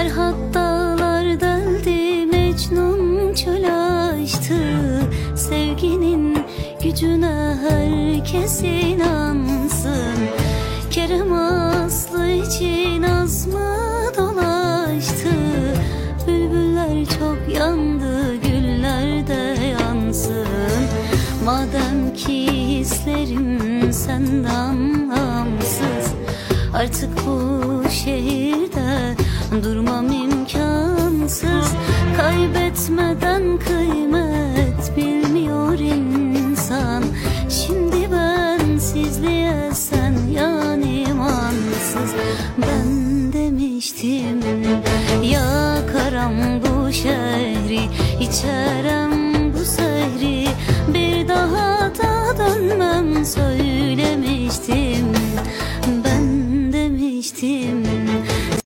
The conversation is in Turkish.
Ferhat dağlar deldi, Mecnun çöl açtı. Sevginin gücüne herkes inansın. Kerem Aslı için azma dolaştı. Bülbüller çok yandı, güller de yansın. Madem ki hislerim senden anlamsız, artık bu şehirde durmam imkansız. Kaybetmeden kıymet bilmiyor insan. Şimdi bensizliğe sen yani imansız. Ben demiştim yakarım bu şehri, içerem bu sehri, bir daha da dönmem söylemiştim. Ben demiştim